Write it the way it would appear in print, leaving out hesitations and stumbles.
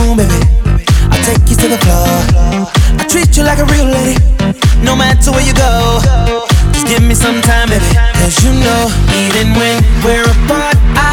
room, baby. I'll take you to the floor. I treat you like a real lady, no matter where you go. Just give me some time, baby. Cause you know, even when we're apart,